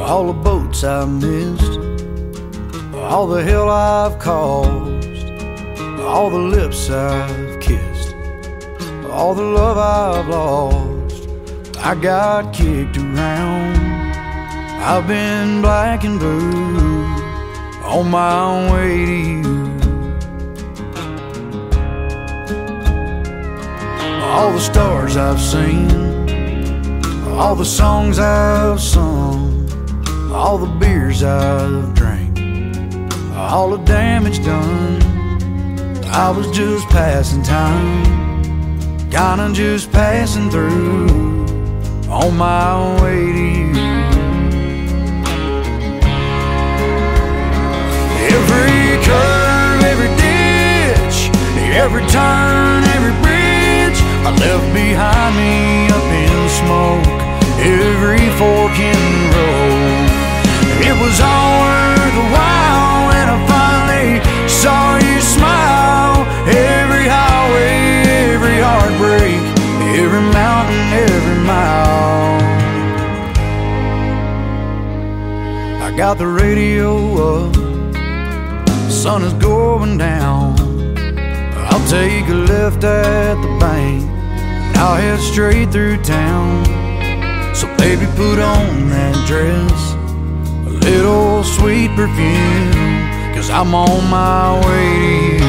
all the boats I've missed, all the hell I've caused, all the lips I've kissed, all the love I've lost. I got kicked around, I've been black and blue on my way to you. All the stars I've seen, all the songs I've sung, all the beers I've drank, all the damage done. I was just passing time, kinda just passing through on my way to you. Every curve, every ditch, every turn, every bridge I left behind me up in smoke, every fork in the road. It was all worth the while when I finally saw you smile. Every highway, every heartbreak, every mountain, every mile. I got the radio up, the sun is going down. I'll take a left at the bank, and I'll head straight through town. So baby, put on that dress, a little sweet perfume, 'cause I'm on my way to you.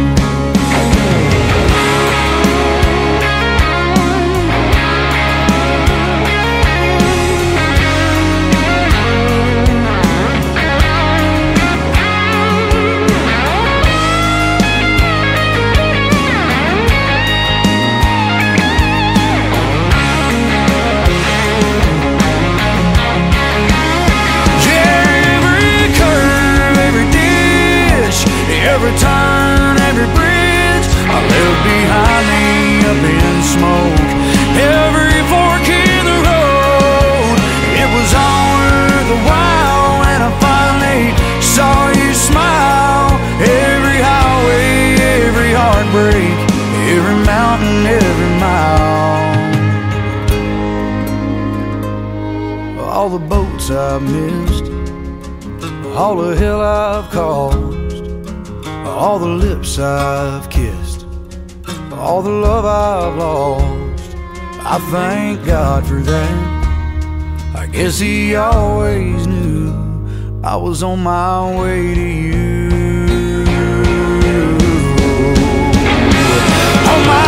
Every turn, every bridge I left behind me up in smoke, every fork in the road. It was all worth the while when I finally saw you smile. Every highway, every heartbreak, every mountain, every mile. All the boats I've missed, all the hell I've caused, all the lips I've kissed, all the love I've lost. I thank God for that. I guess He always knew I was on my way to you. On my